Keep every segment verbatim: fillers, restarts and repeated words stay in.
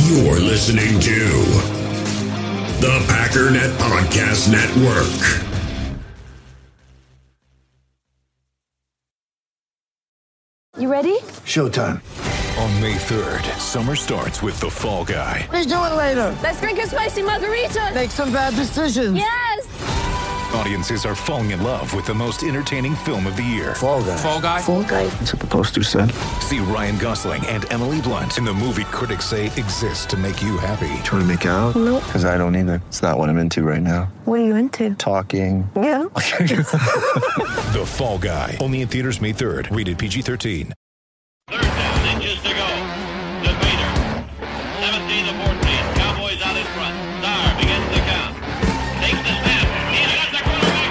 You're listening to the Packernet Podcast Network. You ready? Showtime. On May third, summer starts with The Fall Guy. Let's do it later. Let's drink a spicy margarita. Make some bad decisions. Yes. Audiences are falling in love with the most entertaining film of the year. Fall Guy. Fall Guy? Fall guy. That's what the poster said. See Ryan Gosling and Emily Blunt in the movie critics say exists to make you happy. Trying to make it out? Nope. Because I don't either. It's not what I'm into right now. What are you into? Talking. Yeah. The Fall Guy. Only in theaters May third. Rated P G thirteen. Third down, inches to go. To Bader. seventeen to fourteen. Cowboys out in front. Starr begins the count. Takes the snap. He's got the quarterback.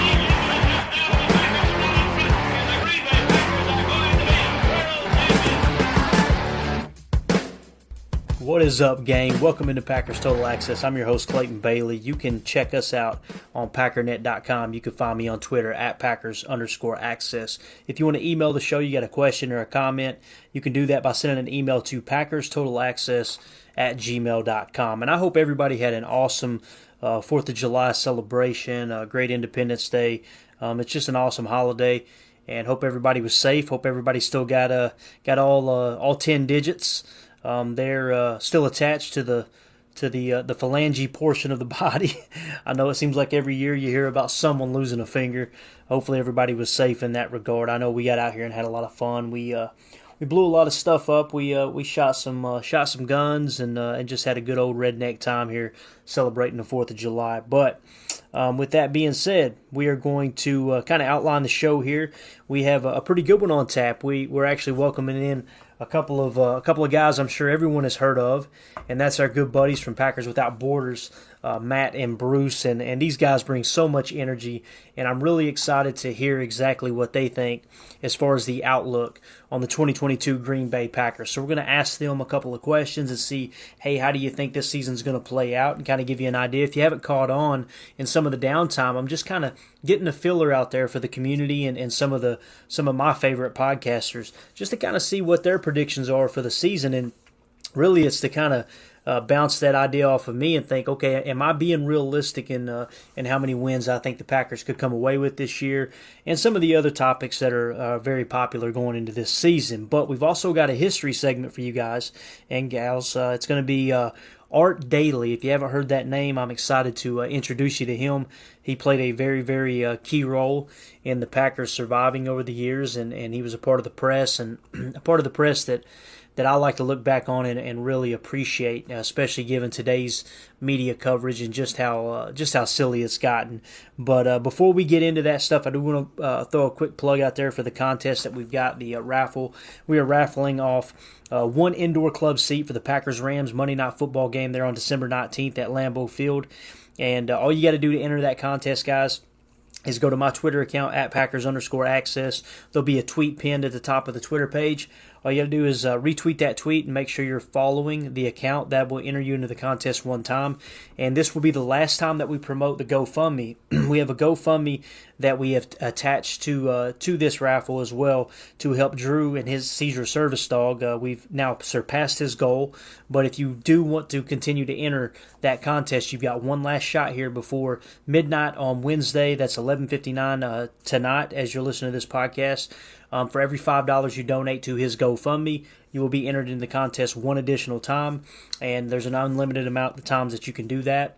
The Green Bay Packers are going to be world champions. What is up, gang? Welcome into Packers Total Access. I'm your host, Clayton Bailey. You can check us out on packernet dot com. You can find me on Twitter at Packers underscore access. If you want to email the show, you got a question or a comment, you can do that by sending an email to packers total access at gmail dot com. And I hope everybody had an awesome uh, fourth of July celebration, a great Independence Day. Um, it's just an awesome holiday, and hope everybody was safe. Hope everybody still got uh, got all uh, all ten digits. Um, they're uh, still attached to the to the uh, the phalange portion of the body. I know it seems like every year you hear about someone losing a finger. Hopefully everybody was safe in that regard. I know we got out here and had a lot of fun. We uh, we blew a lot of stuff up. We uh, we shot some uh, shot some guns and uh, and just had a good old redneck time here celebrating the fourth of July. But um, with that being said, we are going to uh, kind of outline the show here. We have a, a pretty good one on tap. We we're actually welcoming in a couple of uh, a couple of guys I'm sure everyone has heard of, and that's our good buddies from Packers Without Borders, uh, Matt and Bruce, and, and these guys bring so much energy, and I'm really excited to hear exactly what they think as far as the outlook on the twenty twenty-two Green Bay Packers. So we're going to ask them a couple of questions and see, hey, how do you think this season's going to play out, and kind of give you an idea. If you haven't caught on in some of the downtime, I'm just kind of getting a filler out there for the community and, and some of the some of my favorite podcasters, just to kind of see what their predictions are for the season. And really it's to kind of uh, bounce that idea off of me and think, okay, am I being realistic in uh, in how many wins I think the Packers could come away with this year, and some of the other topics that are uh, very popular going into this season. But we've also got a history segment for you guys and gals. Uh, it's going to be uh, Art Daly. If you haven't heard that name, I'm excited to uh, introduce you to him. He played a very, very uh, key role in the Packers surviving over the years, and, and he was a part of the press, and a part of the press that, that I like to look back on and, and really appreciate, especially given today's media coverage and just how uh, just how silly it's gotten. But uh, before we get into that stuff, I do want to uh, throw a quick plug out there for the contest that we've got, the uh, raffle. We are raffling off uh, one indoor club seat for the Packers-Rams Monday Night Football game there on December nineteenth at Lambeau Field. And uh, all you got to do to enter that contest, guys, is go to my Twitter account at Packers underscore access. There'll be a tweet pinned at the top of the Twitter page. All you got to do is uh, retweet that tweet and make sure you're following the account. That will enter you into the contest one time. And this will be the last time that we promote the GoFundMe. We have a GoFundMe that we have attached to uh, to this raffle as well to help Drew and his seizure service dog. Uh, we've now surpassed his goal. But if you do want to continue to enter that contest, you've got one last shot here before midnight on Wednesday. That's eleven fifty-nine uh, tonight as you're listening to this podcast. Um, for every five dollars you donate to his GoFundMe, you will be entered in the contest one additional time, and there's an unlimited amount of times that you can do that.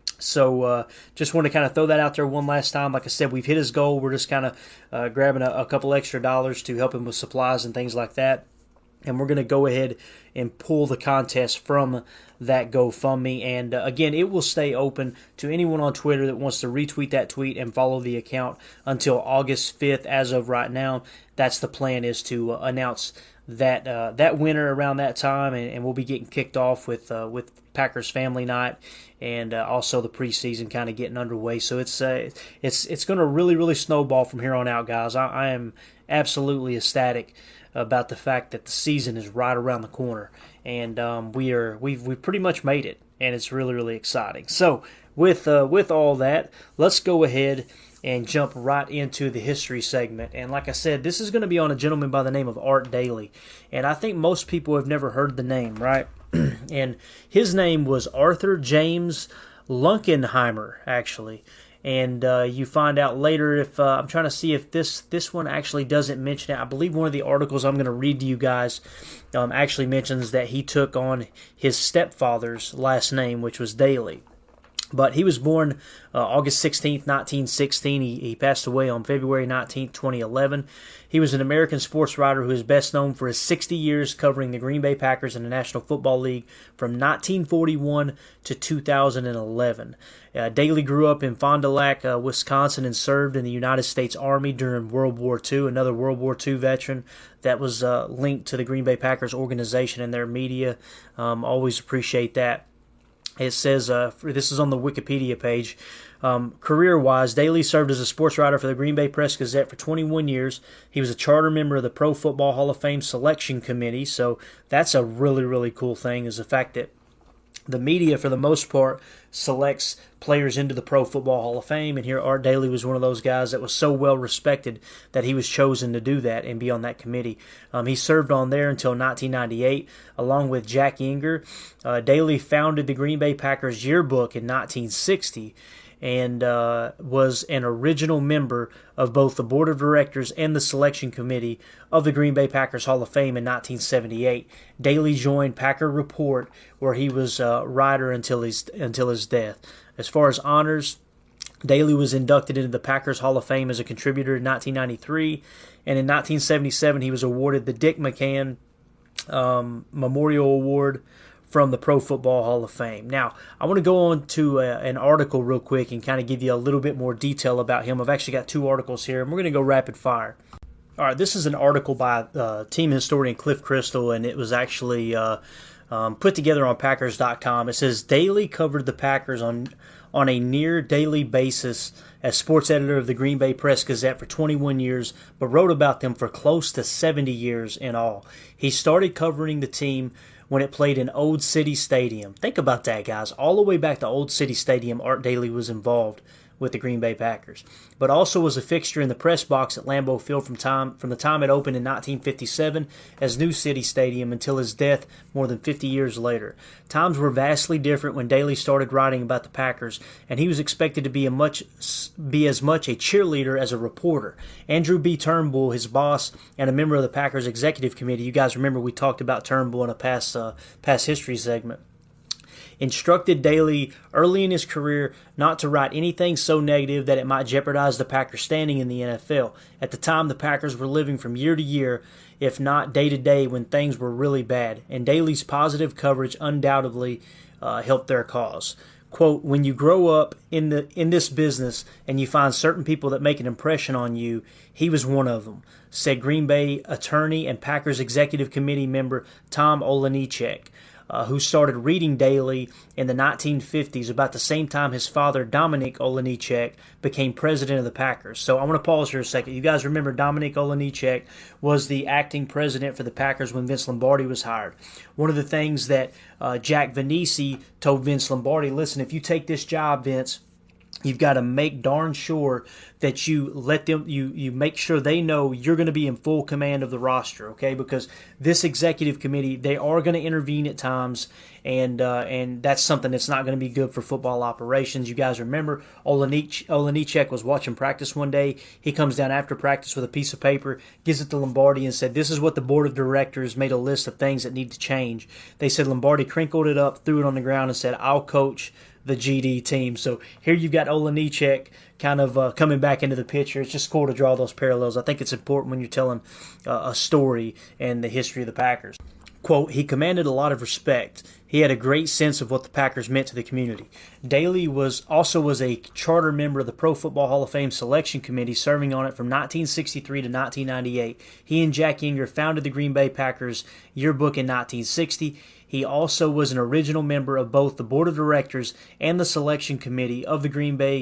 So uh, just want to kind of throw that out there one last time. Like I said, we've hit his goal. We're just kind of uh, grabbing a, a couple extra dollars to help him with supplies and things like that. And we're going to go ahead and pull the contest from that GoFundMe. And uh, again, it will stay open to anyone on Twitter that wants to retweet that tweet and follow the account until August fifth. As of right now, that's the plan, is to uh, announce that uh, that winner around that time, and, and we'll be getting kicked off with uh, with Packers Family Night, and uh, also the preseason kind of getting underway. So it's uh, it's it's going to really really snowball from here on out, guys. I, I am absolutely ecstatic about the fact that the season is right around the corner, and um, we are we've we pretty much made it, and it's really really exciting. So with uh, with all that, let's go ahead and jump right into the history segment. And like I said, this is going to be on a gentleman by the name of Art Daly, and I think most people have never heard the name, right? And his name was Arthur James Lunkenheimer, actually. And uh, you find out later if, uh, I'm trying to see if this, this one actually doesn't mention it. I believe one of the articles I'm going to read to you guys um, actually mentions that he took on his stepfather's last name, which was Daly. But he was born uh, August sixteenth, nineteen sixteen. He, he passed away on February nineteenth, twenty eleven. He was an American sports writer who is best known for his sixty years covering the Green Bay Packers in the National Football League from nineteen forty-one to two thousand eleven. Uh, Daly grew up in Fond du Lac, uh, Wisconsin, and served in the United States Army during World War Two, another World War Two veteran that was uh, linked to the Green Bay Packers organization and their media. Um, always appreciate that. It says, uh, this is on the Wikipedia page, um, career-wise, Daly served as a sports writer for the Green Bay Press-Gazette for twenty-one years. He was a charter member of the Pro Football Hall of Fame Selection Committee, so that's a really, really cool thing, is the fact that the media, for the most part, selects players into the Pro Football Hall of Fame, and here Art Daly was one of those guys that was so well respected that he was chosen to do that and be on that committee. Um, he served on there until nineteen ninety-eight, along with Jack Yeager. Uh, Daly founded the Green Bay Packers Yearbook in nineteen sixty, and uh, was an original member of both the Board of Directors and the Selection Committee of the Green Bay Packers Hall of Fame in nineteen seventy-eight. Daly joined Packer Report, where he was a uh, writer until his, until his death. As far as honors, Daly was inducted into the Packers Hall of Fame as a contributor in nineteen ninety-three, and in nineteen seventy-seven he was awarded the Dick McCann um, Memorial Award from the Pro Football Hall of Fame. Now, I want to go on to a, an article real quick and kind of give you a little bit more detail about him. I've actually got two articles here, and we're going to go rapid fire. All right, this is an article by uh, team historian Cliff Crystal, and it was actually uh, um, put together on Packers dot com. It says, Daly covered the Packers on on a near-daily basis as sports editor of the Green Bay Press-Gazette for twenty-one years, but wrote about them for close to seventy years in all. He started covering the team when it played in Old City Stadium. Think about that, guys. All the way back to Old City Stadium, Art Daly was involved with the Green Bay Packers, but also was a fixture in the press box at Lambeau Field from time from the time it opened in nineteen fifty-seven as New City Stadium until his death more than fifty years later. Times were vastly different when Daly started writing about the Packers, and he was expected to be a much be as much a cheerleader as a reporter. Andrew B. Turnbull, his boss and a member of the Packers executive committee, you guys remember we talked about Turnbull in a past uh, past history segment, instructed Daly early in his career not to write anything so negative that it might jeopardize the Packers' standing in the N F L. At the time, the Packers were living from year to year, if not day to day, when things were really bad, and Daly's positive coverage undoubtedly uh, helped their cause. Quote, when you grow up in the in this business and you find certain people that make an impression on you, he was one of them, said Green Bay attorney and Packers executive committee member Tom Olenichek, Uh, who started reading Daly in the nineteen fifties, about the same time his father, Dominic Olenichek, became president of the Packers. So I want to pause here a second. You guys remember Dominic Olenichek was the acting president for the Packers when Vince Lombardi was hired. One of the things that uh, Jack Vanese told Vince Lombardi, listen, if you take this job, Vince, you've got to make darn sure that you let them, you you make sure they know you're going to be in full command of the roster, okay? Because this executive committee, they are going to intervene at times, and uh, and that's something that's not going to be good for football operations. You guys remember Olenich, Olenichek was watching practice one day. He comes down after practice with a piece of paper, gives it to Lombardi, and said, this is what the board of directors made a list of things that need to change. They said Lombardi crinkled it up, threw it on the ground, and said, I'll coach the G D team. So here you've got Olenichek kind of uh, coming back into the picture. It's just cool to draw those parallels. I think it's important when you're telling uh, a story and the history of the Packers. Quote, he commanded a lot of respect. He had a great sense of what the Packers meant to the community. Daly was also was a charter member of the Pro Football Hall of Fame Selection Committee, serving on it from nineteen sixty-three to nineteen ninety-eight. He and Jack Yeager founded the Green Bay Packers Yearbook in nineteen sixty. He also was an original member of both the Board of Directors and the Selection Committee of the Green Bay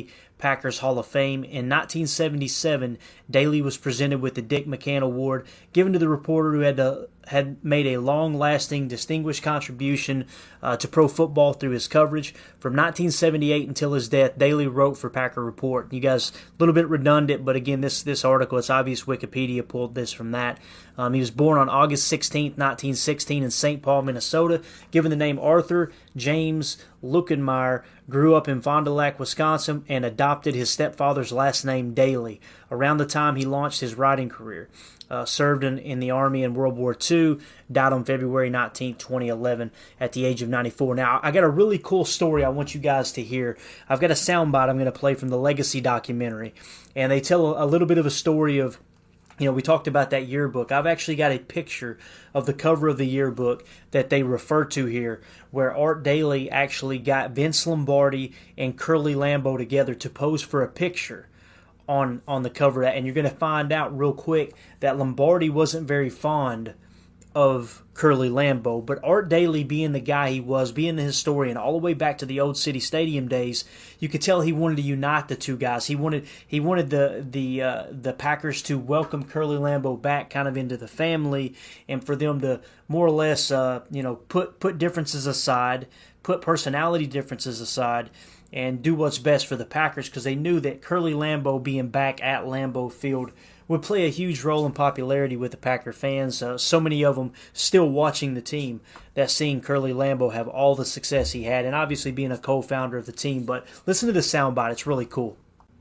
Packers Hall of Fame. In nineteen seventy-seven, Daly was presented with the Dick McCann Award, given to the reporter who had to, had made a long-lasting, distinguished contribution uh, to pro football through his coverage. From nineteen seventy-eight until his death, Daly wrote for Packer Report. You guys, a little bit redundant, but again, this this article, it's obvious Wikipedia pulled this from that. Um, he was born on August sixteenth, nineteen sixteen in Saint Paul, Minnesota. Given the name Arthur James Luckenmeyer, grew up in Fond du Lac, Wisconsin, and adopted his stepfather's last name, Daly. Around the time he launched his writing career. Uh, served in, in the Army in World War Two, died on February nineteenth, twenty eleven at the age of ninety-four. Now, I got a really cool story I want you guys to hear. I've got a soundbite I'm going to play from the Legacy documentary, and they tell a, a little bit of a story of, you know, we talked about that yearbook. I've actually got a picture of the cover of the yearbook that they refer to here, where Art Daly actually got Vince Lombardi and Curly Lambeau together to pose for a picture on on the cover of that. And you're going to find out real quick that Lombardi wasn't very fond of Curly Lambeau, but Art Daly, being the guy he was, being the historian all the way back to the old City Stadium days, you could tell he wanted to unite the two guys. He wanted he wanted the the uh, the Packers to welcome Curly Lambeau back kind of into the family, and for them to more or less uh, you know put put differences aside, put personality differences aside, and do what's best for the Packers, because they knew that Curly Lambeau being back at Lambeau Field would play a huge role in popularity with the Packer fans. Uh, so many of them still watching the team, that seeing Curly Lambeau have all the success he had, and obviously being a co-founder of the team. But listen to the soundbite. It's really cool.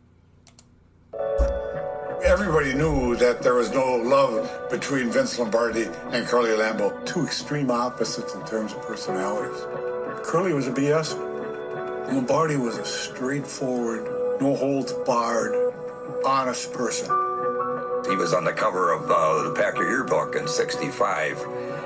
Everybody knew that there was no love between Vince Lombardi and Curly Lambeau. Two extreme opposites in terms of personalities. Curly was a B S. Lombardi was a straightforward, no holds barred, honest person. He was on the cover of uh, the Packer yearbook in sixty-five,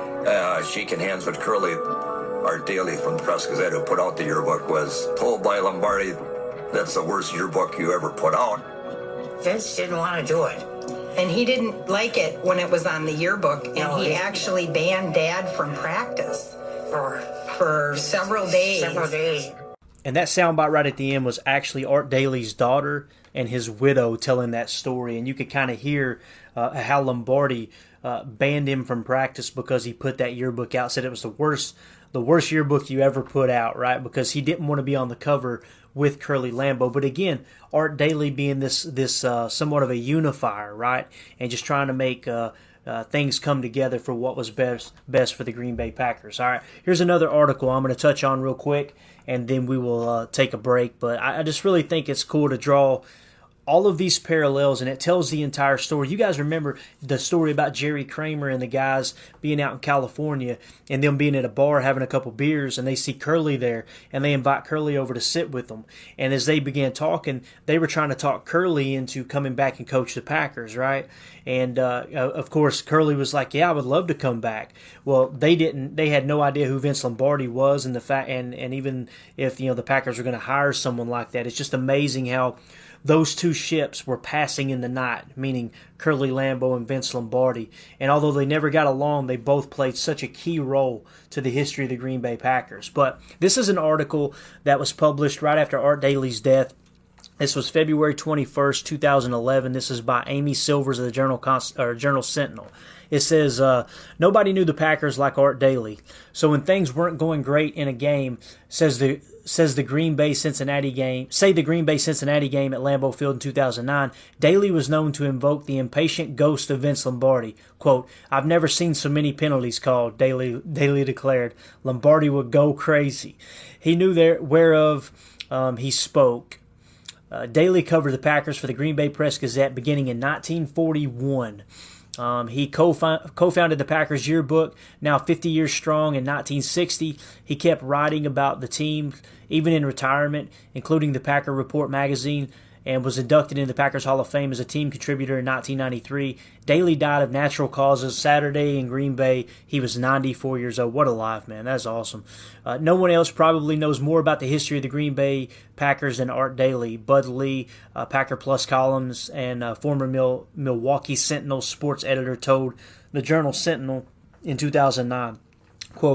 uh, shaking hands with Curly. Art Daly from the Press Gazette, who put out the yearbook, was told by Lombardi, "That's the worst yearbook you ever put out." Vince didn't want to do it. And he didn't like it when it was on the yearbook, and No, he he- actually banned Dad from practice For for several days. several days. And that soundbite right at the end was actually Art Daly's daughter and his widow telling that story. And you could kind of hear uh, how Lombardi uh, banned him from practice because he put that yearbook out, said it was the worst the worst yearbook you ever put out, right? Because he didn't want to be on the cover with Curly Lambeau. But again, Art Daly being this, this uh, somewhat of a unifier, right? And just trying to make uh, uh, things come together for what was best, best for the Green Bay Packers. All right, here's another article I'm going to touch on real quick, and then we will uh, take a break. But I, I just really think it's cool to draw all of these parallels, and it tells the entire story. You guys remember the story about Jerry Kramer and the guys being out in California and them being at a bar having a couple beers, and they see Curly there, and they invite Curly over to sit with them. And as they began talking, they were trying to talk Curly into coming back and coach the Packers, right? And uh, of course, Curly was like, "Yeah, I would love to come back." Well, they didn't. They had no idea who Vince Lombardi was, and the fact, and and even if you know the Packers were going to hire someone like that, it's just amazing how those two ships were passing in the night, meaning Curly Lambeau and Vince Lombardi. And although they never got along, they both played such a key role to the history of the Green Bay Packers. But this is an article that was published right after Art Daly's death. This was February twenty-first, two thousand eleven. This is by Amy Silvers of the Journal Const- or Journal Sentinel. It says, uh, nobody knew the Packers like Art Daly. So when things weren't going great in a game, says the says the Green Bay Cincinnati game, say the Green Bay Cincinnati game at Lambeau Field in two thousand nine, Daly was known to invoke the impatient ghost of Vince Lombardi. Quote, "I've never seen so many penalties called," Daly, Daly declared. "Lombardi would go crazy." He knew there, whereof um, he spoke. Uh, Daly covered the Packers for the Green Bay Press-Gazette beginning in nineteen forty-one. Um, he co-found, co-founded the Packers yearbook, now fifty years strong. In nineteen sixty, he kept writing about the team, even in retirement, including the Packer Report magazine, and was inducted into the Packers Hall of Fame as a team contributor in nineteen ninety-three. Daly died of natural causes Saturday in Green Bay. He was ninety-four years old. What a life, man. That's awesome. Uh, no one else probably knows more about the history of the Green Bay Packers than Art Daly. Bud Lee, uh, Packer Plus columns, and uh, former Mil- Milwaukee Sentinel sports editor told the Journal Sentinel in two thousand nine, quote,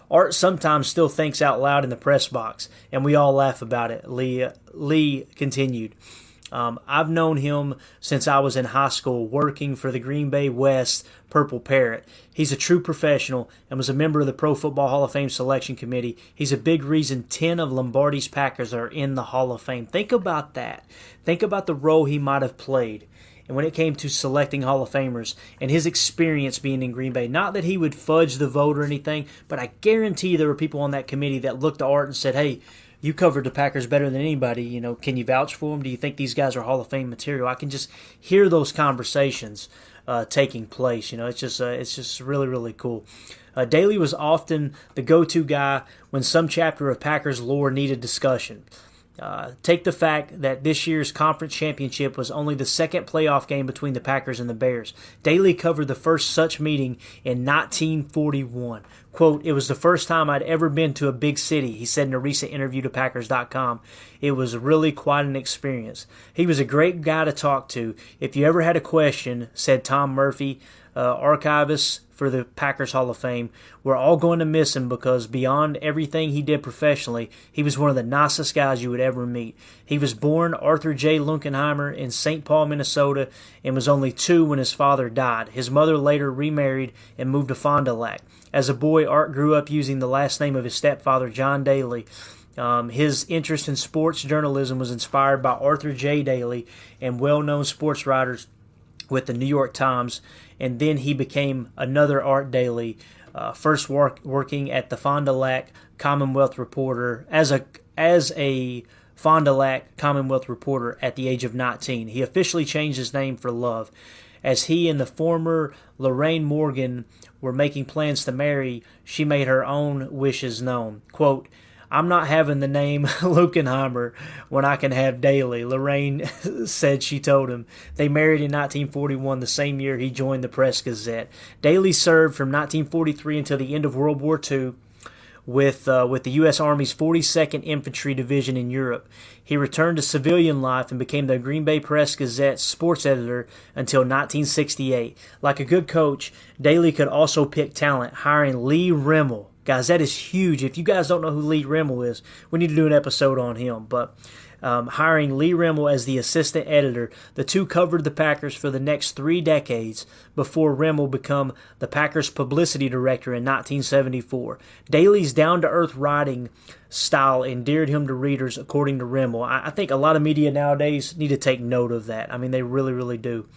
Art sometimes still thinks out loud in the press box, and we all laugh about it, Lee, Lee continued. Um, I've known him since I was in high school working for the Green Bay West Purple Parrot. He's a true professional and was a member of the Pro Football Hall of Fame selection committee. He's a big reason ten of Lombardi's Packers are in the Hall of Fame. Think about that. Think about the role he might have played. And when it came to selecting Hall of Famers and his experience being in Green Bay, not that he would fudge the vote or anything, but I guarantee there were people on that committee that looked to Art and said, hey, you covered the Packers better than anybody. You know, can you vouch for them? Do you think these guys are Hall of Fame material? I can just hear those conversations uh, taking place. You know, it's just uh, it's just really, really cool. Uh, Daly was often the go-to guy when some chapter of Packers lore needed discussion. Uh, take the fact that this year's conference championship was only the second playoff game between the Packers and the Bears. Daly covered the first such meeting in nineteen forty-one. Quote, it was the first time I'd ever been to a big city, he said in a recent interview to Packers dot com. It was really quite an experience. He was a great guy to talk to. If you ever had a question, said Tom Murphy, uh, archivist for the Packers Hall of Fame, we're all going to miss him because beyond everything he did professionally, he was one of the nicest guys you would ever meet. He was born Arthur J. Lunkenheimer in Saint Paul, Minnesota, and was only two when his father died. His mother later remarried and moved to Fond du Lac. As a boy, Art grew up using the last name of his stepfather, John Daly. Um, his interest in sports journalism was inspired by Arthur J. Daly and well-known sports writers with the New York Times, and then he became another Art Daly, uh, first work, working at the Fond du Lac Commonwealth Reporter as a as a Fond du Lac Commonwealth Reporter at the age of nineteen. He officially changed his name for Love. As he and the former Lorraine Morgan were making plans to marry, she made her own wishes known. Quote, I'm not having the name Lunkenheimer when I can have Daly, Lorraine said she told him. They married in nineteen forty-one, the same year he joined the Press-Gazette. Daly served from nineteen forty-three until the end of World War Two with uh, with the U S Army's forty-second Infantry Division in Europe. He returned to civilian life and became the Green Bay Press-Gazette sports editor until nineteen sixty-eight. Like a good coach, Daly could also pick talent, hiring Lee Rimmel. Guys, that is huge. If you guys don't know who Lee Rimmel is, we need to do an episode on him. But um, hiring Lee Rimmel as the assistant editor, the two covered the Packers for the next three decades before Rimmel became the Packers publicity director in nineteen seventy-four. Daly's down-to-earth writing style endeared him to readers, according to Rimmel. I, I think a lot of media nowadays need to take note of that. I mean, they really, really do.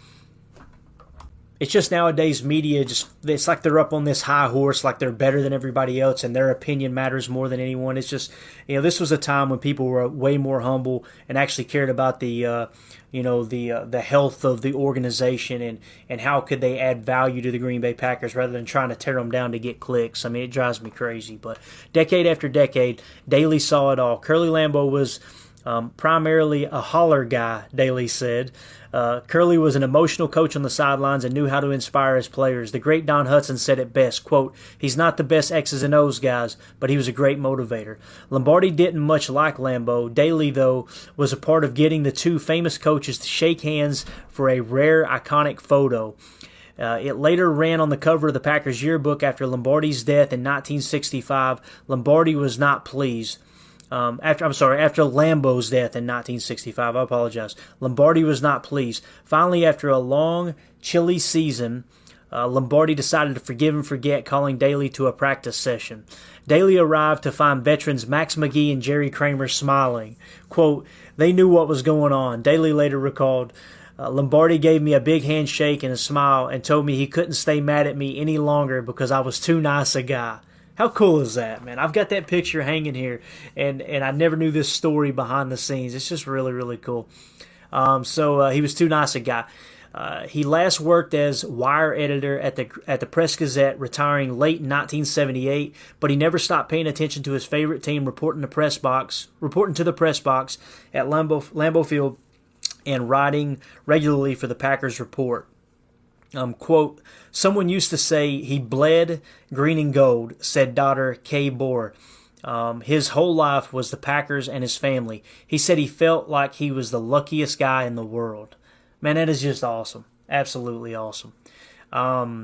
It's just nowadays media, just it's like they're up on this high horse, like they're better than everybody else, and their opinion matters more than anyone. It's just, you know, this was a time when people were way more humble and actually cared about the, uh, you know, the uh, the health of the organization and, and how could they add value to the Green Bay Packers rather than trying to tear them down to get clicks. I mean, it drives me crazy. But decade after decade, Daly saw it all. Curly Lambeau was um, primarily a holler guy, Daly said. Uh, Curly was an emotional coach on the sidelines and knew how to inspire his players. The great Don Hutson said it best, quote, he's not the best X's and O's guys, but he was a great motivator. Lombardi didn't much like Lambeau. Daly, though, was a part of getting the two famous coaches to shake hands for a rare, iconic photo. Uh, it later ran on the cover of the Packers yearbook after Lombardi's death in nineteen sixty-five. Lombardi was not pleased. Um, after I'm sorry, after Lambeau's death in nineteen sixty-five, I apologize. Lombardi was not pleased. Finally, after a long, chilly season, uh, Lombardi decided to forgive and forget, calling Daly to a practice session. Daly arrived to find veterans Max McGee and Jerry Kramer smiling. Quote, they knew what was going on. Daly later recalled, uh, Lombardi gave me a big handshake and a smile and told me he couldn't stay mad at me any longer because I was too nice a guy. How cool is that, man? I've got that picture hanging here, and, and I never knew this story behind the scenes. It's just really, really cool. Um, so uh, he was too nice a guy. Uh, he last worked as wire editor at the at the Press-Gazette, retiring late in nineteen seventy-eight. But he never stopped paying attention to his favorite team, reporting to press box, reporting to the press box at Lambeau, Lambeau Field, and writing regularly for the Packers Report. Um, quote, someone used to say he bled green and gold, said daughter Kay Bohr. Um, his whole life was the Packers and his family. He said he felt like he was the luckiest guy in the world. Man, that is just awesome. Absolutely awesome. Um,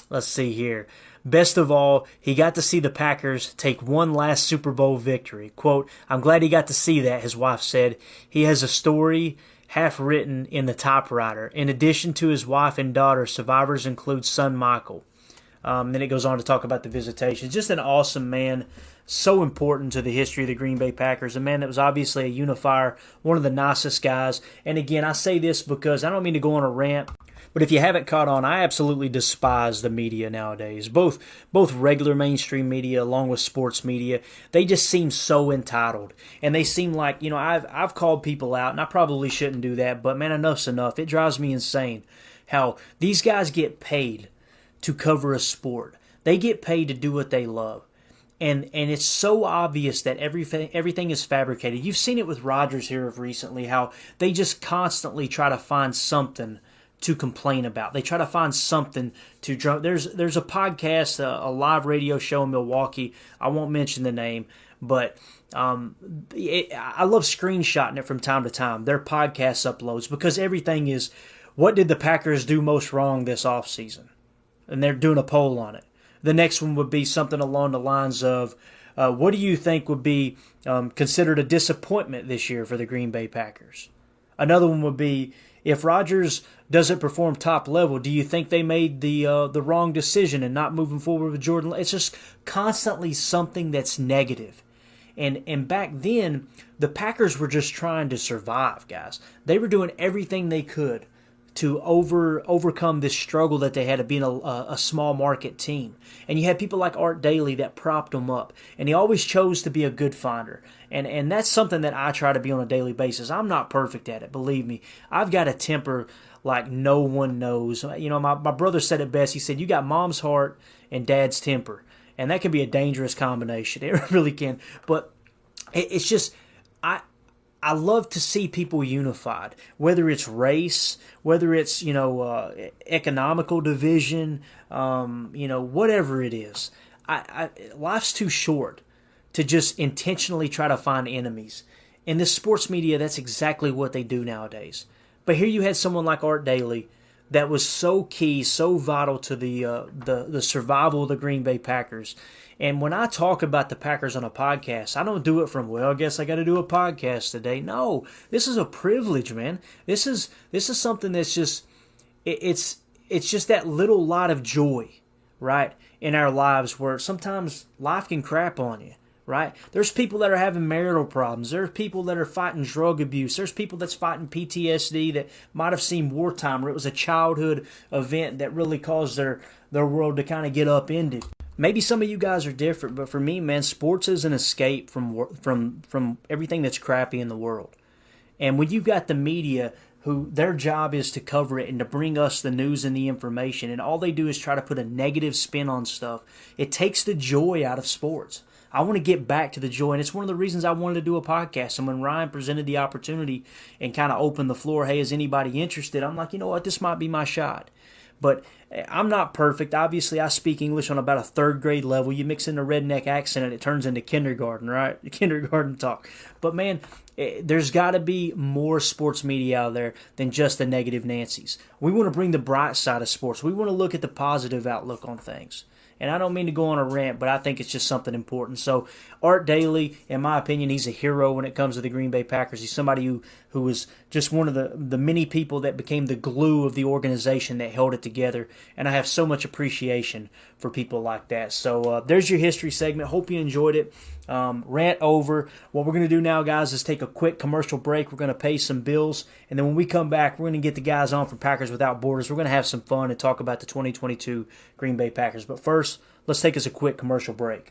let's see here. Best of all, he got to see the Packers take one last Super Bowl victory. Quote, I'm glad he got to see that, his wife said. He has a story half written in the typewriter. In addition to his wife and daughter, survivors include son Michael. Um, then it goes on to talk about the visitation. Just an awesome man, so important to the history of the Green Bay Packers. A man that was obviously a unifier, one of the nicest guys. And again, I say this because I don't mean to go on a rant, but if you haven't caught on, I absolutely despise the media nowadays. Both both regular mainstream media along with sports media, they just seem so entitled. And they seem like, you know, I've I've called people out, and I probably shouldn't do that, but man, enough's enough. It drives me insane how these guys get paid to cover a sport. They get paid to do what they love. And and it's so obvious that everything everything is fabricated. You've seen it with Rodgers here of recently, how they just constantly try to find something to complain about. They try to find something to draw. There's there's a podcast, a, a live radio show in Milwaukee. I won't mention the name, but um, it, I love screenshotting it from time to time. Their podcast uploads because everything is, what did the Packers do most wrong this offseason? And they're doing a poll on it. The next one would be something along the lines of, uh, what do you think would be um, considered a disappointment this year for the Green Bay Packers? Another one would be, if Rodgers doesn't perform top level, do you think they made the uh, the wrong decision in not moving forward with Jordan? It's just constantly something that's negative. And and back then, the Packers were just trying to survive, guys. They were doing everything they could to over overcome this struggle that they had of being a, a small market team. And you had people like Art Daly that propped them up. And he always chose to be a good finder. And and that's something that I try to be on a daily basis. I'm not perfect at it, believe me. I've got a temper like no one knows. You know, my, my brother said it best. He said, you got mom's heart and dad's temper. And that can be a dangerous combination. It really can. But it, it's just, I... I love to see people unified, whether it's race, whether it's, you know, uh, economical division, um, you know, whatever it is. I, I, life's too short to just intentionally try to find enemies. In this sports media, that's exactly what they do nowadays. But here you had someone like Art Daly that was so key, so vital to the uh, the the survival of the Green Bay Packers. And when I talk about the Packers on a podcast, I don't do it from, well, I guess I got to do a podcast today. No, this is a privilege, man. This is this is something that's just it, it's it's just that little lot of joy, right, in our lives where sometimes life can crap on you, right? There's people that are having marital problems. There's people that are fighting drug abuse. There's people that's fighting P T S D that might have seen wartime, or it was a childhood event that really caused their their world to kind of get upended. Maybe some of you guys are different, but for me, man, sports is an escape from from from everything that's crappy in the world. And when you've got the media who their job is to cover it and to bring us the news and the information, and all they do is try to put a negative spin on stuff, it takes the joy out of sports. I want to get back to the joy, and it's one of the reasons I wanted to do a podcast. And when Ryan presented the opportunity and kind of opened the floor, hey, is anybody interested? I'm like, you know what, this might be my shot. But I'm not perfect. Obviously, I speak English on about a third grade level. You mix in a redneck accent and it turns into kindergarten, right? Kindergarten talk. But man, there's got to be more sports media out there than just the negative Nancy's. We want to bring the bright side of sports. We want to look at the positive outlook on things. And I don't mean to go on a rant, but I think it's just something important. So Art Daly, in my opinion, he's a hero when it comes to the Green Bay Packers. He's somebody who, who was just one of the, the many people that became the glue of the organization that held it together. And I have so much appreciation for people like that. So uh, there's your history segment. Hope you enjoyed it. Um, rant over. What we're going to do now, guys, is take a quick commercial break. We're going to pay some bills. And then when we come back, we're going to get the guys on from Packers Without Borders. We're going to have some fun and talk about the twenty twenty-two Green Bay Packers. But first, let's take us a quick commercial break.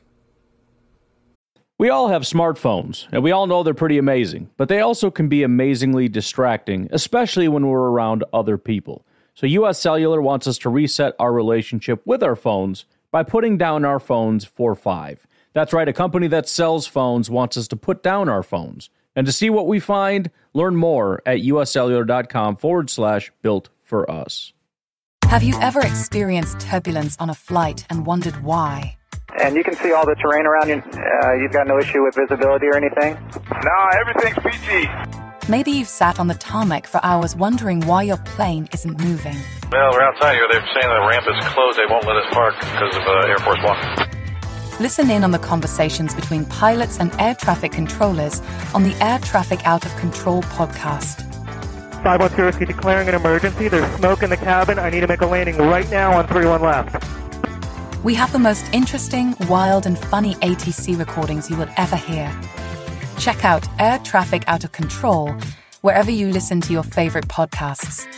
We all have smartphones, and we all know they're pretty amazing. But they also can be amazingly distracting, especially when we're around other people. So U S Cellular wants us to reset our relationship with our phones by putting down our phones for five. That's right, a company that sells phones wants us to put down our phones. And to see what we find, learn more at uscellular.com forward slash built for us. Have you ever experienced turbulence on a flight and wondered why? And you can see all the terrain around you. Uh, you've got no issue with visibility or anything? No, everything's P G. Maybe you've sat on the tarmac for hours wondering why your plane isn't moving. Well, we're outside here. They're saying the ramp is closed. They won't let us park because of uh, Air Force One. Listen in on the conversations between pilots and air traffic controllers on the Air Traffic Out of Control podcast. five one zero, declaring an emergency. There's smoke in the cabin. I need to make a landing right now on three one left. We have the most interesting, wild, and funny A T C recordings you will ever hear. Check out Air Traffic Out of Control wherever you listen to your favorite podcasts.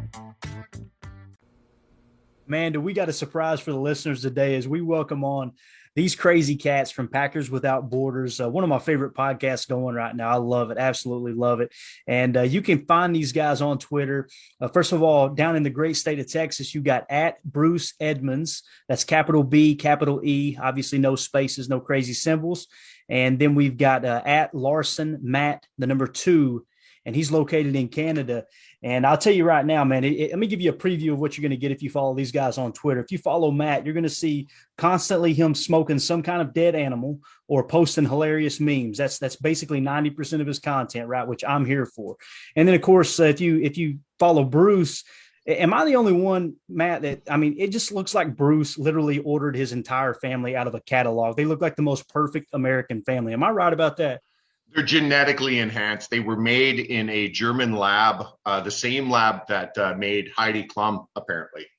Man, do we got a surprise for the listeners today as we welcome on these crazy cats from Packers Without Borders, uh, one of my favorite podcasts going right now. I love it. Absolutely love it. And uh, you can find these guys on Twitter. Uh, first of all, down in the great state of Texas, you got at Bruce Edmonds. That's capital B, capital E, obviously no spaces, no crazy symbols. And then we've got uh, at Larson Matt, the number two, and he's located in Canada. And I'll tell you right now, man, it, it, let me give you a preview of what you're going to get if you follow these guys on Twitter. If you follow Matt, you're going to see constantly him smoking some kind of dead animal or posting hilarious memes. That's that's basically ninety percent of his content, right, which I'm here for. And then, of course, uh, if you if you follow Bruce, am I the only one, Matt, that, I mean, it just looks like Bruce literally ordered his entire family out of a catalog. They look like the most perfect American family. Am I right about that? They're genetically enhanced. They were made in a German lab, uh, the same lab that uh, made Heidi Klum, apparently.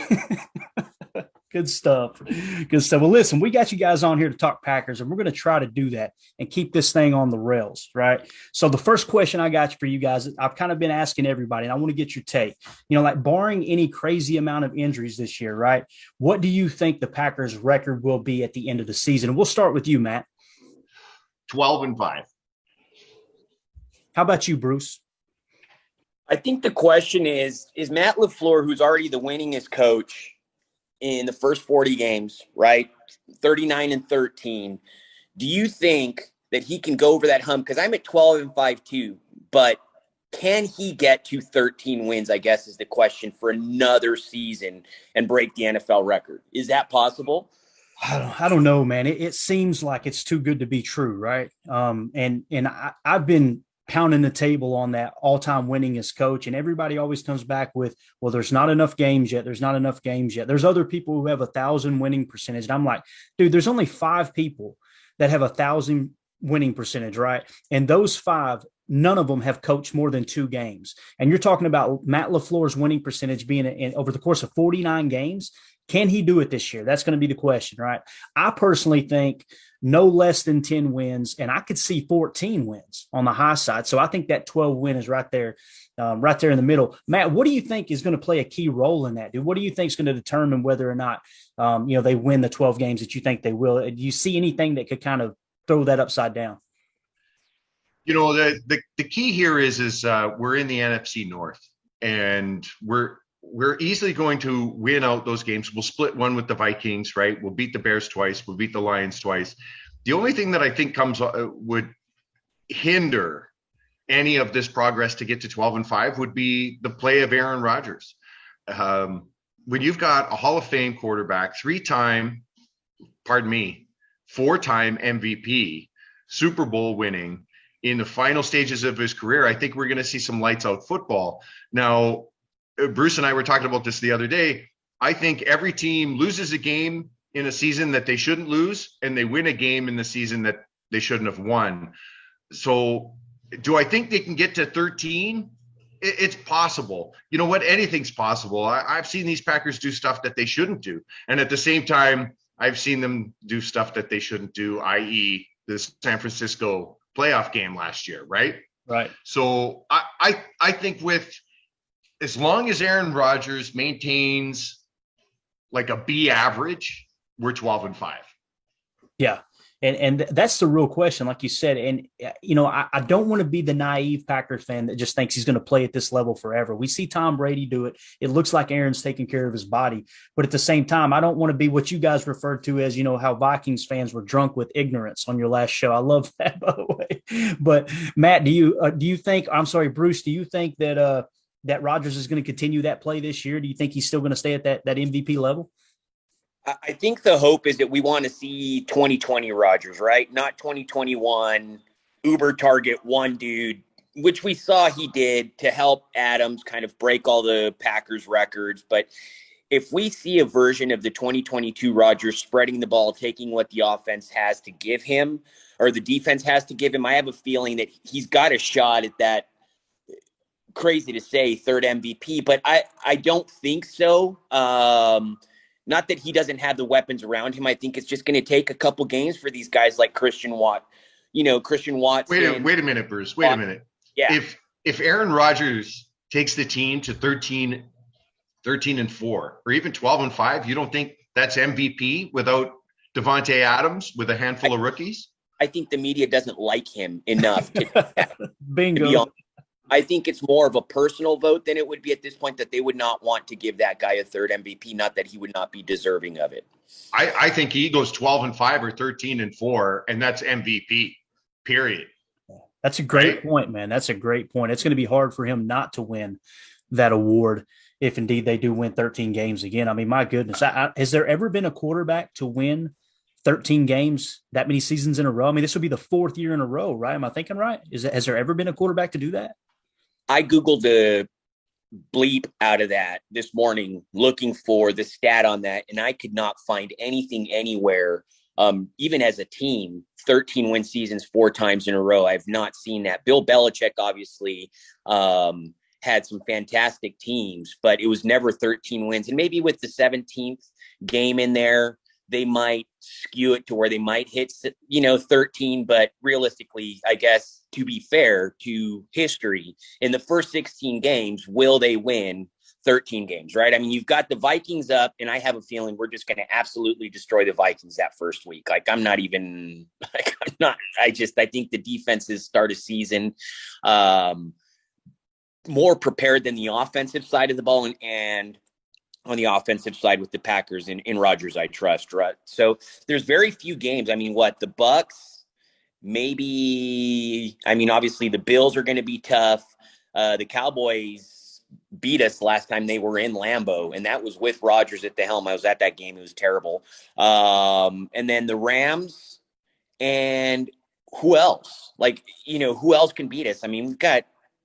Good stuff. Good stuff. Well, listen, we got you guys on here to talk Packers, and we're going to try to do that and keep this thing on the rails, right? So the first question I got for you guys, I've kind of been asking everybody, and I want to get your take. You know, like barring any crazy amount of injuries this year, right? What do you think the Packers' record will be at the end of the season? And we'll start with you, Matt. twelve and five. How about you, Bruce? I think the question is, is Matt LaFleur, who's already the winningest coach in the first forty games, right? thirty-nine and thirteen. Do you think that he can go over that hump? Because I'm at twelve and five too, but can he get to thirteen wins, I guess, is the question, for another season and break the N F L record? Is that possible? I don't, I don't know, man. It, it seems like it's too good to be true, right? Um, and and I, I've been pounding the table on that all-time winningest coach, and everybody always comes back with, well, there's not enough games yet. There's not enough games yet. There's other people who have a thousand winning percentage. And I'm like, dude, there's only five people that have a thousand winning percentage, right? And those five, none of them have coached more than two games. And you're talking about Matt LaFleur's winning percentage being in, over the course of forty-nine games. Can he do it this year? That's going to be the question, right? I personally think no less than ten wins, and I could see fourteen wins on the high side. So I think that twelve win is right there, um, right there in the middle. Matt, what do you think is going to play a key role in that, dude? What do you think is going to determine whether or not, um, you know, they win the twelve games that you think they will? Do you see anything that could kind of throw that upside down? You know, the the, the key here is is uh, we're in the N F C North, and we're we're easily going to win out those games. We'll split one with the Vikings, right? We'll beat the Bears twice. We'll beat the Lions twice. The only thing that I think comes uh, would hinder any of this progress to get to twelve and five would be the play of Aaron Rodgers. Um, when you've got a Hall of Fame quarterback, three-time, pardon me, four-time M V P, Super Bowl winning in the final stages of his career, I think we're going to see some lights out football. Now, Bruce and I were talking about this the other day. I think every team loses a game in a season that they shouldn't lose, and they win a game in the season that they shouldn't have won. So do I think they can get to thirteen? It's possible. You know what? Anything's possible. I, I've seen these Packers do stuff that they shouldn't do. And at the same time, I've seen them do stuff that they shouldn't do, that is the San Francisco playoff game last year, right? Right. So I, I, I think with as long as Aaron Rodgers maintains like a B average, we're twelve and five. Yeah. And and that's the real question, like you said. And, you know, I, I don't want to be the naive Packers fan that just thinks he's going to play at this level forever. We see Tom Brady do it. It looks like Aaron's taking care of his body. But at the same time, I don't want to be what you guys referred to as, you know, how Vikings fans were drunk with ignorance on your last show. I love that, by the way. But, Matt, do you uh, do you think – I'm sorry, Bruce, do you think that uh, that Rodgers is going to continue that play this year? Do you think he's still going to stay at that that M V P level? I think the hope is that we want to see twenty twenty Rodgers, right? Not twenty twenty-one Uber target one dude which we saw he did to help Adams kind of break all the Packers records. But if we see a version of the twenty twenty-two Rodgers spreading the ball, taking what the offense has to give him or the defense has to give him, I have a feeling that he's got a shot at that, crazy to say, third M V P. But I, I don't think so. Um, not that he doesn't have the weapons around him. I think it's just going to take a couple games for these guys like Christian Watt. You know, Christian Watson. Wait a, wait a minute, Bruce. Wait a minute. Yeah. If if Aaron Rodgers takes the team to thirteen, thirteen and four, or even twelve and five, you don't think that's M V P without Davante Adams with a handful I, of rookies? I think the media doesn't like him enough to, Bingo. to be honest. I think it's more of a personal vote than it would be at this point, that they would not want to give that guy a third M V P, not that he would not be deserving of it. I, I think he goes twelve and five or thirteen and four, and that's M V P, period. That's a great right? point, man. That's a great point. It's going to be hard for him not to win that award if indeed they do win thirteen games again. I mean, my goodness, I, I, has there ever been a quarterback to win thirteen games that many seasons in a row? I mean, this would be the fourth year in a row, right? Am I thinking right? Is it, has there ever been a quarterback to do that? I Googled the bleep out of that this morning looking for the stat on that, and I could not find anything anywhere. Um, even as a team, thirteen win seasons four times in a row. I've not seen that. Bill Belichick obviously um, had some fantastic teams, but it was never thirteen wins. And maybe with the seventeenth game in there, they might skew it to where they might hit, you know, thirteen. But realistically, I guess, to be fair to history, in the first sixteen games, will they win thirteen games, right? I mean, you've got the Vikings up, and I have a feeling we're just going to absolutely destroy the Vikings that first week. Like, I'm not even, like, I'm not, I just, I think the defenses start a season um, more prepared than the offensive side of the ball, and, and on the offensive side with the Packers in, in Rodgers, I trust, right? So there's very few games. I mean, what, the Bucks, maybe, I mean, obviously the Bills are going to be tough. Uh, the Cowboys beat us last time they were in Lambeau, and that was with Rodgers at the helm. I was at that game. It was terrible. Um, and then the Rams, and who else? Like, you know, who else can beat us? I mean, we've got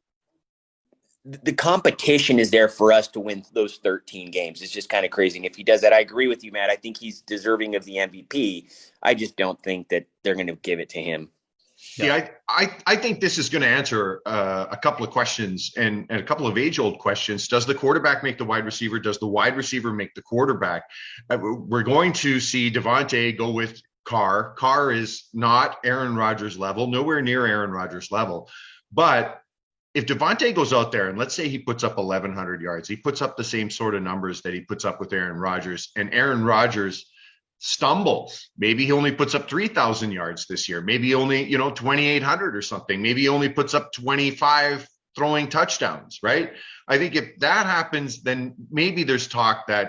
the competition is there for us to win those thirteen games. It's just kind of crazy. And if he does that, I agree with you, Matt. I think he's deserving of the M V P. I just don't think that they're going to give it to him. Yeah, I, I, I think this is going to answer uh, a couple of questions and, and a couple of age-old questions. Does the quarterback make the wide receiver? Does the wide receiver make the quarterback? Uh, we're going to see Davante go with Carr. Carr is not Aaron Rodgers level, nowhere near Aaron Rodgers level. But if Davante goes out there and let's say he puts up eleven hundred yards, he puts up the same sort of numbers that he puts up with Aaron Rodgers, and Aaron Rodgers stumbles. Maybe he only puts up three thousand yards this year. Maybe only, you know, twenty-eight hundred or something. Maybe he only puts up twenty-five throwing touchdowns, right? I think if that happens, then maybe there's talk that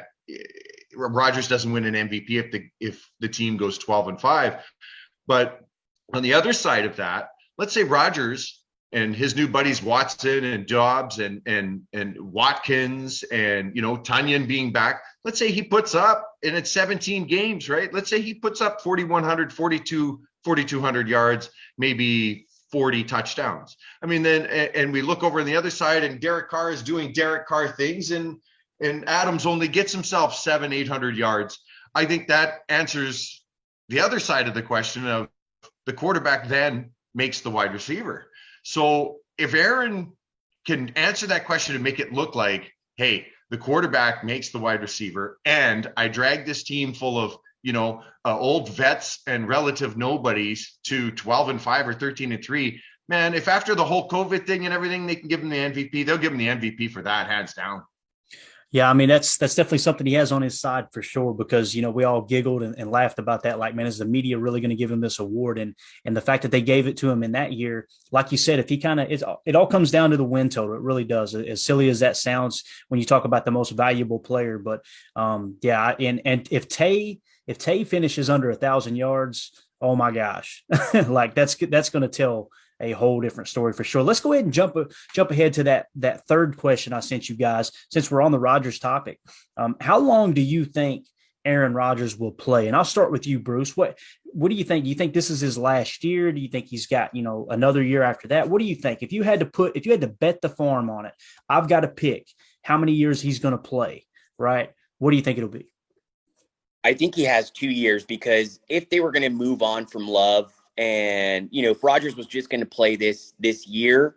Rodgers doesn't win an M V P if the, if the team goes twelve and five. But on the other side of that, let's say Rodgers and his new buddies Watson and Dobbs and and and Watkins and, you know, Tunyon being back. Let's say he puts up, and it's seventeen games, right? Let's say he puts up forty-one hundred, forty-two, forty-two hundred yards, maybe forty touchdowns. I mean, then, and we look over on the other side, and Derek Carr is doing Derek Carr things, and and Adams only gets himself seven, eight hundred yards. I think that answers the other side of the question of the quarterback then makes the wide receiver. So if Aaron can answer that question and make it look like, hey, the quarterback makes the wide receiver, and I drag this team full of, you know, uh, old vets and relative nobodies to twelve and five or thirteen and three, man, if after the whole COVID thing and everything, they can give him the M V P, they'll give him the M V P for that, hands down. Yeah, I mean, that's that's definitely something he has on his side for sure, because, you know, we all giggled and, and laughed about that. Like, man, is the media really going to give him this award? And and the fact that they gave it to him in that year, like you said, if he kind of – it all comes down to the win total. It really does. As silly as that sounds when you talk about the most valuable player. But, um, yeah, and and if Tay if Tay finishes under one thousand yards, oh, my gosh, like that's that's going to tell – a whole different story for sure. Let's go ahead and jump jump ahead to that that third question I sent you guys, since we're on the Rodgers topic. Um, how long do you think Aaron Rodgers will play? And I'll start with you, Bruce. What what do you think? Do you think this is his last year? Do you think he's got, you know, another year after that? What do you think? If you had to put, if you had to bet the farm on it, I've got to pick how many years he's going to play, right? What do you think it'll be? I think he has two years because if they were going to move on from Love and, you know, if Rodgers was just going to play this this year,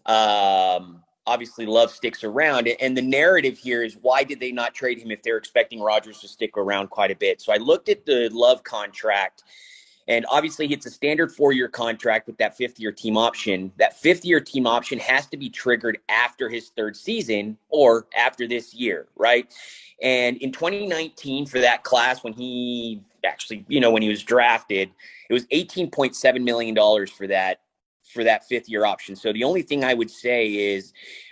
um, obviously Love sticks around. And the narrative here is, why did they not trade him if they're expecting Rodgers to stick around quite a bit? So I looked at the Love contract, and obviously it's a standard four-year contract with that fifth-year team option. That fifth-year team option has to be triggered after his third season or after this year, right? And in twenty nineteen, for that class, when he actually, you know, when he was drafted, it was eighteen point seven million dollars for that for that fifth year option. So the only thing I would say is,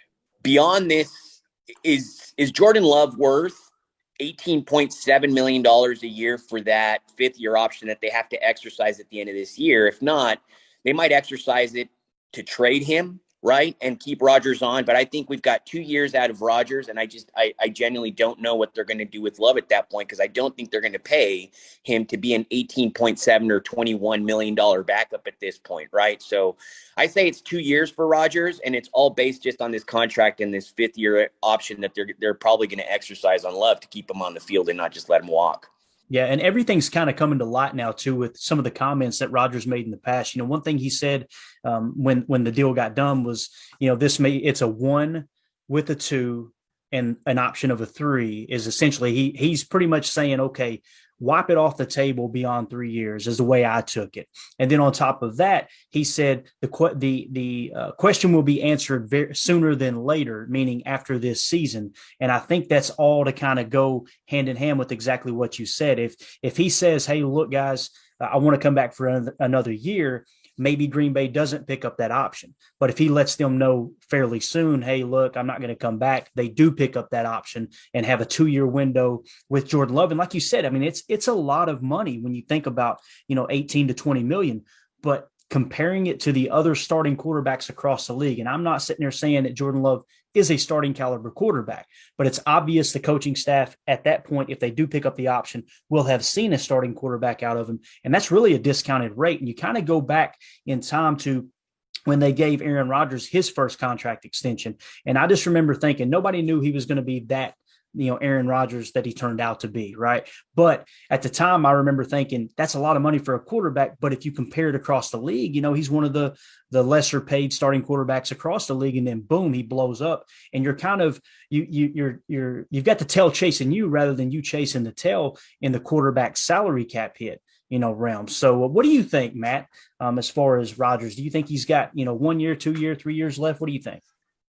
beyond this, is is Jordan Love worth eighteen point seven million dollars a year for that fifth year option that they have to exercise at the end of this year? If not, they might exercise it to trade him, right, and keep Rodgers on. But I think we've got two years out of Rodgers, and I just I, I genuinely don't know what they're going to do with Love at that point, because I don't think they're going to pay him to be an eighteen point seven or twenty-one million dollars backup at this point, right? So I say it's two years for Rodgers, and it's all based just on this contract and this fifth year option that they're they're probably going to exercise on Love to keep him on the field and not just let him walk. Yeah, and everything's kind of coming to light now, too, with some of the comments that Rodgers made in the past. You know, one thing he said um, when when the deal got done was, you know, this may it's a one with a two and an option of a three, is essentially he he's pretty much saying, OK, wipe it off the table beyond three years is the way I took it. And then on top of that, he said the the the uh, question will be answered very, sooner than later, meaning after this season. And I think that's all to kind of go hand in hand with exactly what you said. If if he says, hey, look, guys, I want to come back for another, another year, maybe Green Bay doesn't pick up that option. But if he lets them know fairly soon, hey, look, I'm not going to come back, they do pick up that option and have a two-year window with Jordan Love. And like you said, I mean, it's it's a lot of money when you think about, you know, eighteen to twenty million. But comparing it to the other starting quarterbacks across the league, and I'm not sitting there saying that Jordan Love is a starting caliber quarterback, but it's obvious the coaching staff at that point, if they do pick up the option, will have seen a starting quarterback out of him. And that's really a discounted rate. And you kind of go back in time to when they gave Aaron Rodgers his first contract extension. And I just remember thinking nobody knew he was going to be that, you know, Aaron Rodgers that he turned out to be, right? But at the time, I remember thinking that's a lot of money for a quarterback. But if you compare it across the league, you know, he's one of the the lesser paid starting quarterbacks across the league, and then boom, he blows up. And you're kind of you you you're you're you've got the tail chasing you rather than you chasing the tail in the quarterback salary cap hit, you know, realm. So uh, what do you think, Matt, um, as far as Rodgers? Do you think he's got, you know, one year, two year, three years left? What do you think?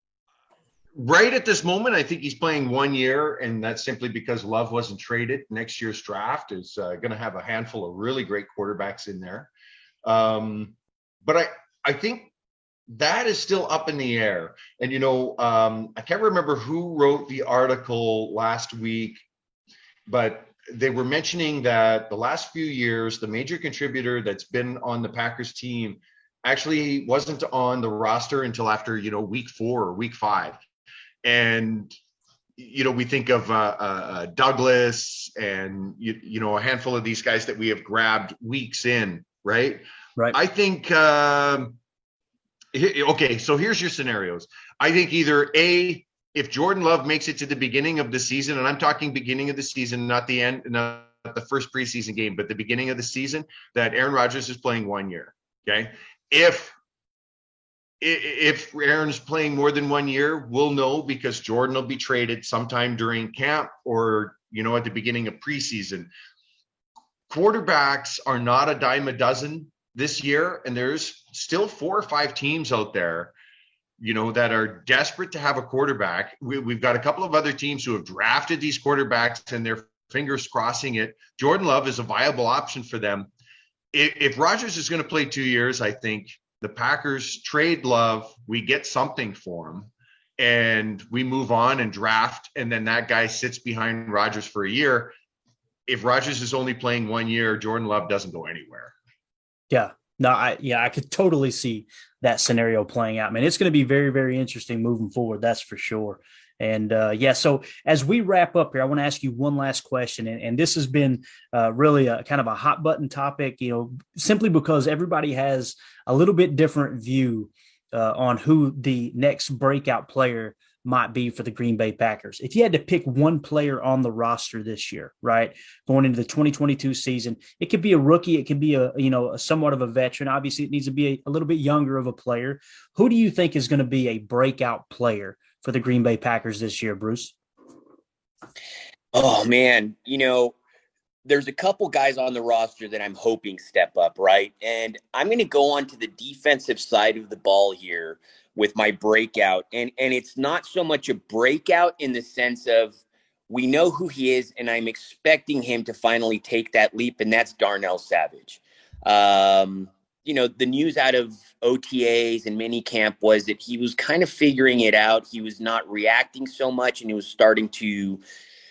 Right at this moment, I think he's playing one year, and that's simply because Love wasn't traded. Next year's draft is uh, going to have a handful of really great quarterbacks in there. Um, but I, I think that is still up in the air. And, you know, um, I can't remember who wrote the article last week, but they were mentioning that the last few years, the major contributor that's been on the Packers team actually wasn't on the roster until after, you know, week four or week five. And, you know, we think of uh, uh, Douglas and, you, you know, a handful of these guys that we have grabbed weeks in, right? Right. I think, um, okay, so here's your scenarios. I think either A, if Jordan Love makes it to the beginning of the season, and I'm talking beginning of the season, not the end, not the first preseason game, but the beginning of the season, that Aaron Rodgers is playing one year, okay? If If Aaron's playing more than one year, we'll know because Jordan will be traded sometime during camp or, you know, at the beginning of preseason. Quarterbacks are not a dime a dozen this year, and there's still four or five teams out there, you know, that are desperate to have a quarterback. We, we've got a couple of other teams who have drafted these quarterbacks and they're fingers crossing it. Jordan Love is a viable option for them. If, if Rodgers is going to play two years, I think the Packers trade Love, we get something for him, and we move on and draft, and then that guy sits behind Rodgers for a year. If Rodgers is only playing one year, Jordan Love doesn't go anywhere. Yeah, no, I yeah, I could totally see that scenario playing out. Man, it's going to be very, very interesting moving forward. That's for sure. And uh, yeah, so as we wrap up here, I want to ask you one last question. And, and this has been uh, really a kind of a hot button topic, you know, simply because everybody has a little bit different view uh, on who the next breakout player might be for the Green Bay Packers. If you had to pick one player on the roster this year, right, going into the twenty twenty-two season, it could be a rookie, it could be a, you know, a somewhat of a veteran. Obviously, it needs to be a, a little bit younger of a player. Who do you think is going to be a breakout player for the Green Bay Packers this year, Bruce? Oh, man, you know, there's a couple guys on the roster that I'm hoping step up, right? And I'm going to go on to the defensive side of the ball here with my breakout. And, and it's not so much a breakout in the sense of we know who he is, and I'm expecting him to finally take that leap, and that's Darnell Savage. Um, you know, the news out of O T As and minicamp was that he was kind of figuring it out. He was not reacting so much, and he was starting to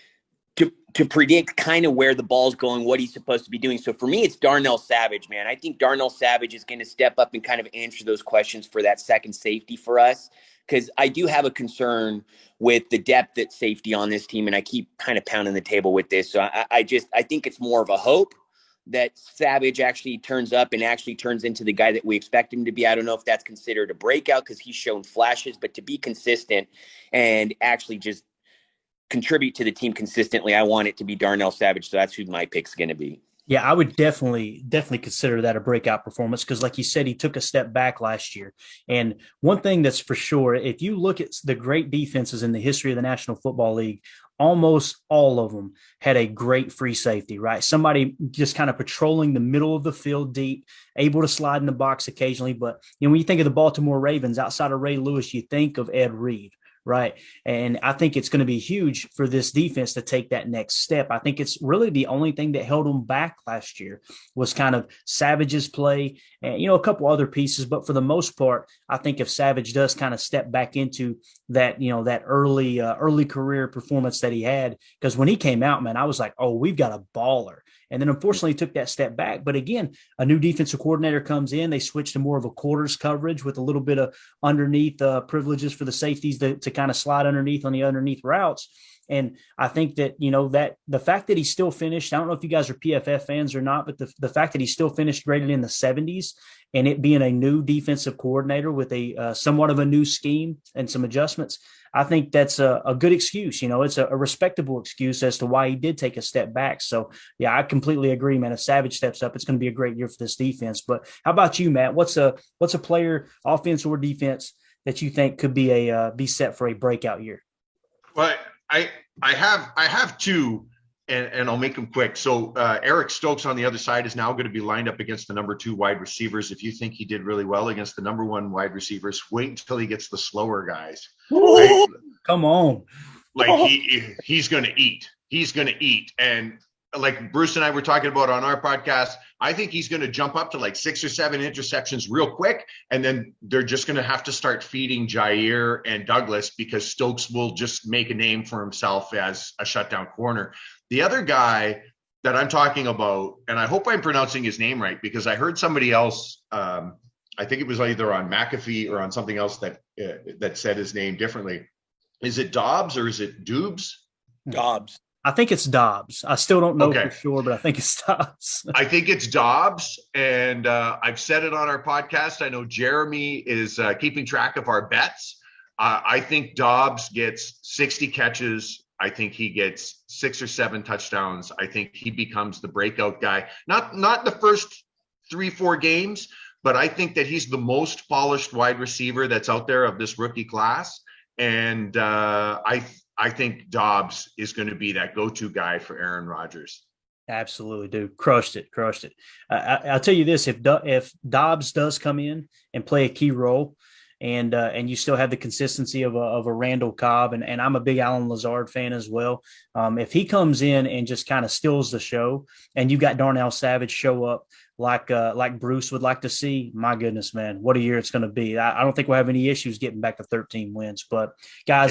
to to predict kind of where the ball's going, what he's supposed to be doing. So for me, it's Darnell Savage, man. I think Darnell Savage is going to step up and kind of answer those questions for that second safety for us, because I do have a concern with the depth at safety on this team, and I keep kind of pounding the table with this. So I, I just I think it's more of a hope that Savage actually turns up and actually turns into the guy that we expect him to be. I don't know if that's considered a breakout because he's shown flashes, but to be consistent and actually just contribute to the team consistently, I want it to be Darnell Savage. So that's who my pick's going to be. Yeah, I would definitely, definitely consider that a breakout performance because, like you said, he took a step back last year. And one thing that's for sure, if you look at the great defenses in the history of the National Football League, almost all of them had a great free safety, right? Somebody just kind of patrolling the middle of the field deep, able to slide in the box occasionally. But you know, when you think of the Baltimore Ravens, outside of Ray Lewis, you think of Ed Reed. Right. And I think it's going to be huge for this defense to take that next step. I think it's really the only thing that held them back last year was kind of Savage's play and, you know, a couple other pieces. But for the most part, I think if Savage does kind of step back into that, you know, that early, uh, early career performance that he had, because when he came out, man, I was like, oh, we've got a baller. And then unfortunately took that step back. But again, a new defensive coordinator comes in. They switch to more of a quarters coverage with a little bit of underneath uh, privileges for the safeties to, to kind of slide underneath on the underneath routes. And I think that, you know, that the fact that he still finished, I don't know if you guys are P F F fans or not, but the, the fact that he still finished graded in the seventies and it being a new defensive coordinator with a uh, somewhat of a new scheme and some adjustments, I think that's a, a good excuse. You know, it's a, a respectable excuse as to why he did take a step back. So, yeah, I completely agree, man. If Savage steps up, it's going to be a great year for this defense. But how about you, Matt? What's a what's a player, offense or defense, that you think could be a uh, be set for a breakout year? Well, I I have I have two, and, and I'll make them quick. So uh, Eric Stokes on the other side is now going to be lined up against the number two wide receivers. If you think he did really well against the number one wide receivers, wait until he gets the slower guys. Right? Come on. Like he he's going to eat. He's going to eat. And like Bruce and I were talking about on our podcast, I think he's going to jump up to like six or seven interceptions real quick. And then they're just going to have to start feeding Jair and Douglas because Stokes will just make a name for himself as a shutdown corner. The other guy that I'm talking about, and I hope I'm pronouncing his name right, because I heard somebody else, um, I think it was either on McAfee or on something else that uh, that said his name differently. Is it Dobbs or is it Dubes? Dobbs. I think it's Dobbs. I still don't know okay. for sure, but I think it's Dobbs. I think it's Dobbs, and uh, I've said it on our podcast. I know Jeremy is uh, keeping track of our bets. Uh, I think Dobbs gets sixty catches. I think he gets six or seven touchdowns. I think he becomes the breakout guy. Not not the first three, four games, but I think that he's the most polished wide receiver that's out there of this rookie class. And uh, I I think Dobbs is going to be that go-to guy for Aaron Rodgers. Absolutely, dude. Crushed it, crushed it. Uh, I, I'll tell you this, if Do- if Dobbs does come in and play a key role, and uh, and you still have the consistency of a, of a Randall Cobb, and, and I'm a big Allen Lazard fan as well. Um, if he comes in and just kind of steals the show, and you got Darnell Savage show up like uh, like Bruce would like to see, my goodness, man, what a year it's going to be. I, I don't think we'll have any issues getting back to thirteen wins. But, guys, yep.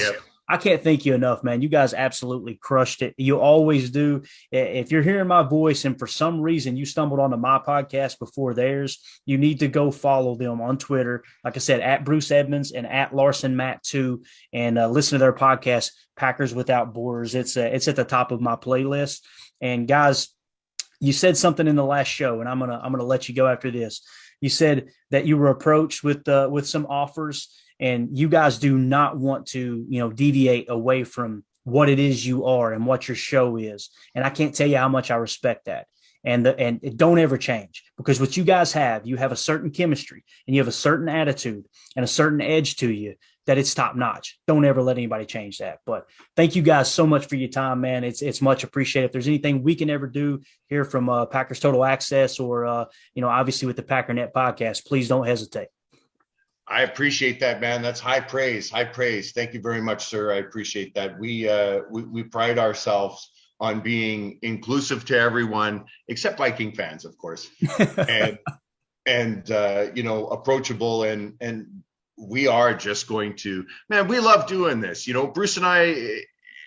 I can't thank you enough, man. You guys absolutely crushed it. You always do. If you're hearing my voice and for some reason you stumbled onto my podcast before theirs, you need to go follow them on Twitter. Like I said, at Bruce Edmonds and at Larson Matt too, and uh, listen to their podcast, Packers Without Borders. It's uh, it's at the top of my playlist. And guys, you said something in the last show, and I'm gonna I'm gonna let you go after this. You said that you were approached with uh, with some offers. And you guys do not want to, you know, deviate away from what it is you are and what your show is. And I can't tell you how much I respect that. And the, and it don't ever change, because what you guys have, you have a certain chemistry and you have a certain attitude and a certain edge to you that it's top notch. Don't ever let anybody change that. But thank you guys so much for your time, man. It's it's much appreciated. If there's anything we can ever do here from uh, Packers Total Access or, uh, you know, obviously with the Packernet podcast, please don't hesitate. I appreciate that, man. That's high praise, high praise. Thank you very much, sir. I appreciate that. We uh, we, we pride ourselves on being inclusive to everyone, except Viking fans, of course, and and uh, you know, approachable. And and we are just going to, man. We love doing this. You know, Bruce and I,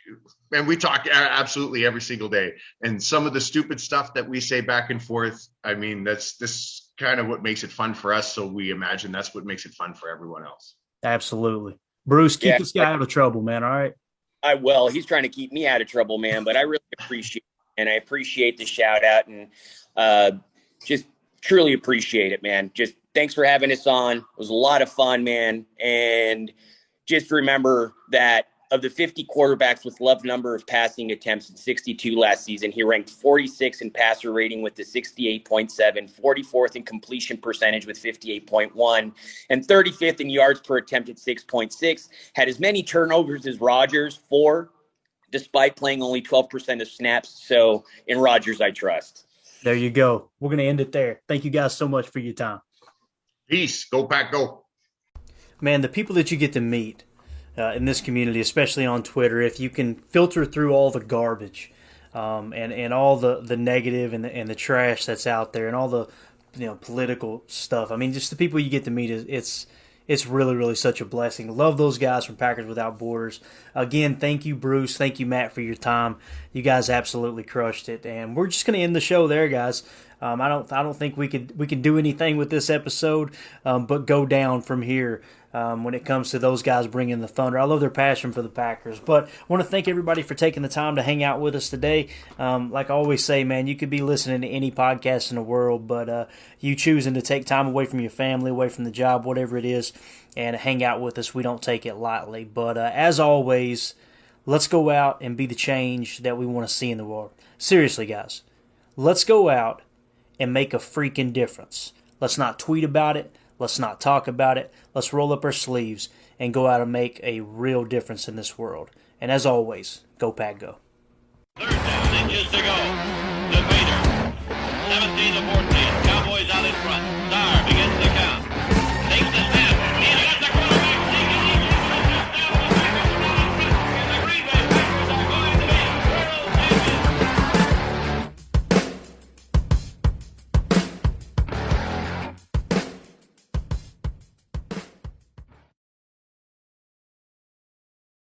and we talk absolutely every single day. And some of the stupid stuff that we say back and forth, I mean, that's this. Kind of what makes it fun for us, so we imagine that's what makes it fun for everyone else. Absolutely. Bruce, keep yeah, this guy out of trouble, man. All right. I will. He's trying to keep me out of trouble, man, but I really appreciate it, and I appreciate the shout out, and uh, just truly appreciate it, man. Just thanks for having us on. It was a lot of fun, man. And just remember that of the fifty quarterbacks with love number of passing attempts in sixty-two last season, he ranked forty-six in passer rating with the sixty-eight point seven, forty-fourth in completion percentage with fifty-eight point one, and thirty-fifth in yards per attempt at six point six. Had as many turnovers as Rodgers, four, despite playing only twelve percent of snaps. So in Rodgers, I trust. There you go. We're going to end it there. Thank you guys so much for your time. Peace. Go Pack, go. Man, the people that you get to meet Uh, in this community, especially on Twitter, if you can filter through all the garbage um, and and all the, the negative and the, and the trash that's out there and all the you know political stuff. I mean, just the people you get to meet is it's it's really really such a blessing. Love those guys from Packers Without Borders. Again, thank you, Bruce. Thank you, Matt, for your time. You guys absolutely crushed it, and we're just going to end the show there, guys. Um, I don't I don't think we could we can do anything with this episode, um, but go down from here. Um, when it comes to those guys bringing the thunder. I love their passion for the Packers. But I want to thank everybody for taking the time to hang out with us today. Um, like I always say, man, you could be listening to any podcast in the world, but uh, you choosing to take time away from your family, away from the job, whatever it is, and hang out with us, we don't take it lightly. But uh, as always, let's go out and be the change that we want to see in the world. Seriously, guys, let's go out and make a freaking difference. Let's not tweet about it. Let's not talk about it. Let's roll up our sleeves and go out and make a real difference in this world. And as always, go Pack, go. Third down, inches to go. The Vader. seventeen to fourteen. Cowboys out in front. Star begins the count.